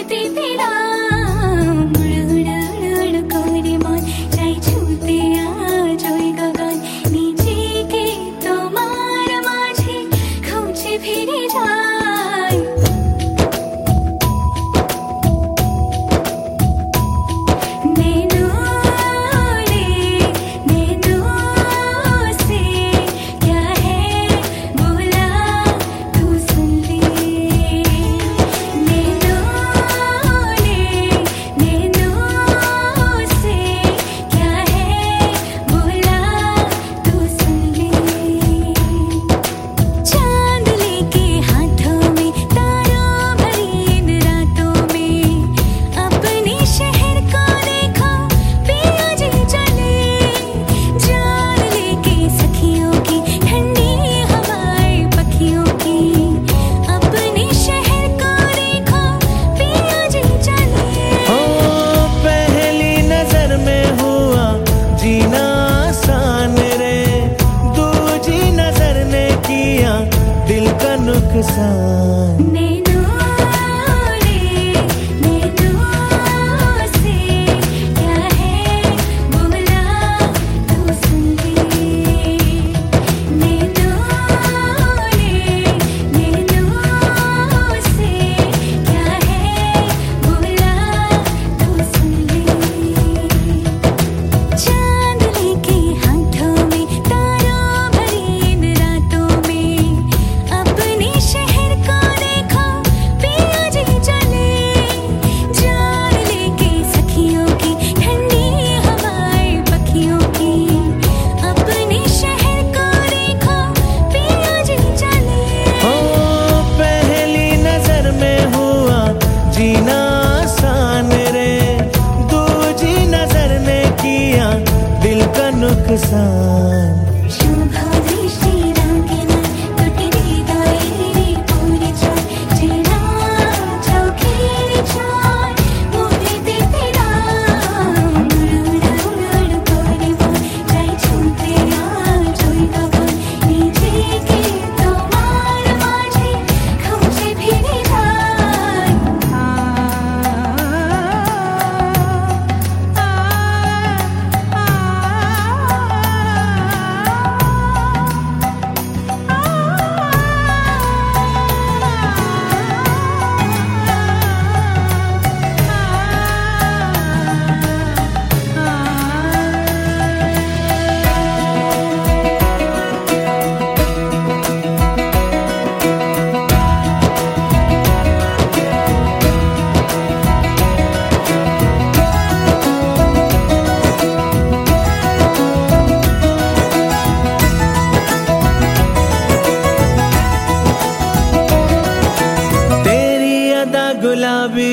गुलाबी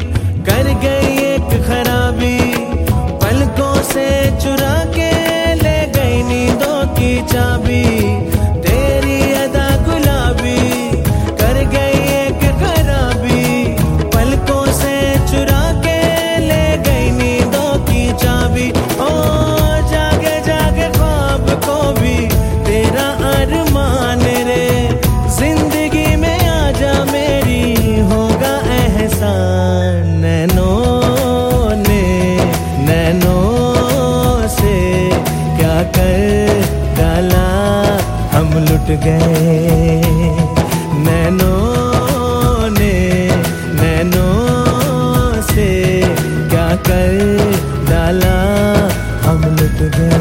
कर गई एक खराबी, पलकों से चुरा के ले गई नींदों की चाबी। तेरी अदा गुलाबी कर गई एक खराबी, पलकों से चुरा के ले गई नींदों की चाबी। ओ जागे जागे ख्वाब को भी तेरा अरमान रे, जिंदगी में आजा मेरी होगा एहसान। नैनों से क्या कर डाला हम लुट गए। नैनों से क्या कर डाला हम लुट गए।